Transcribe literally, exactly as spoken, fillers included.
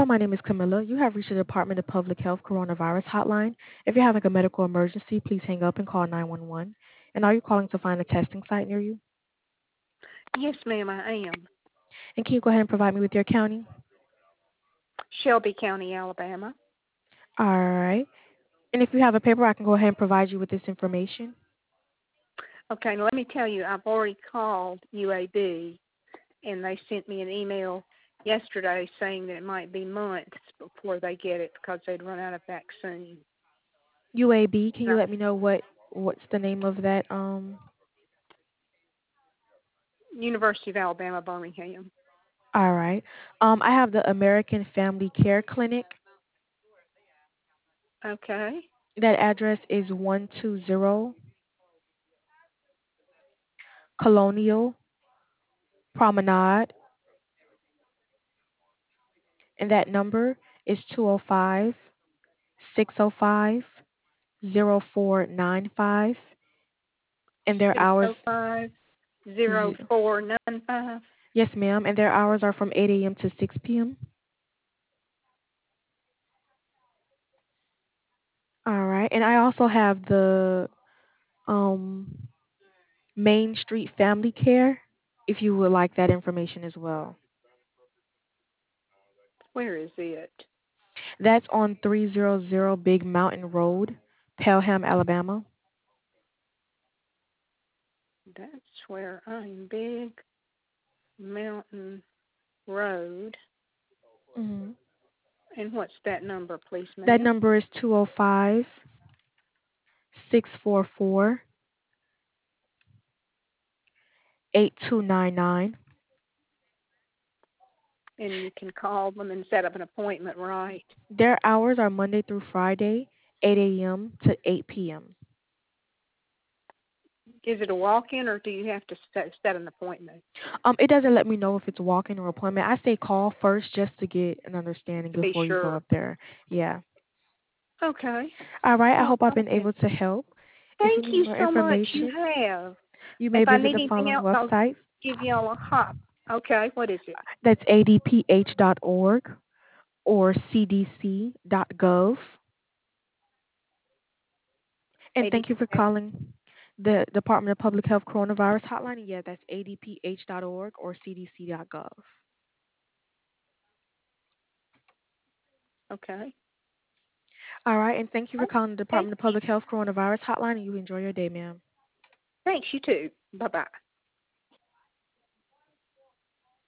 Hello, my name is Camilla. You have reached the Department of Public Health Coronavirus Hotline. If you're having a medical emergency, please hang up and call nine one one. And are you calling to find a testing site near you? Yes, ma'am, I am. And can you go ahead and provide me with your county? Shelby County, Alabama. All right. And if you have a paper, I can go ahead and provide you with this information. Okay, now let me tell you, I've already called U A B, and they sent me an email yesterday saying that it might be months before they get it because they'd run out of vaccine. U A B, can you No, let me know what what's the name of that? Um. University of Alabama, Birmingham. All right. Um, I have the American Family Care Clinic. Okay. That address is one two zero Colonial Promenade, and that number is two zero five six zero five zero four nine five, and their Six hours oh five zero z- four nine five. yes ma'am, and their hours are from eight a m to six p m. All right, and I also have the um Main Street Family Care if you would like that information as well. Where is it? That's on three hundred Big Mountain Road, Pelham, Alabama. That's where I'm. Big Mountain Road. hmm And what's that number, please, That ma'am? number is two zero five six four four eight two nine nine. And you can call them and set up an appointment, right? Their hours are Monday through Friday, eight a m to eight p m. Is it a walk-in or do you have to set, set an appointment Um, it doesn't let me know if it's walk-in or appointment. I say call first just to get an understanding to be before you go sure? up there. Yeah. Okay. All right. I All hope I've been right. able to help. If you Thank need you more so much. You information, have. you may If I visit need the anything following else, I'll websites. give y'all a hop. Okay. What is it? That's a d p h dot org or c d c dot gov. And thank you for A D P. calling the Department of Public Health Coronavirus Hotline. Yeah, that's a d p h dot org or c d c dot gov. Okay. All right, and thank you for Oh, calling the thank Department of you. Public Health Coronavirus Hotline, and you enjoy your day, ma'am. Thanks, you too. Bye-bye.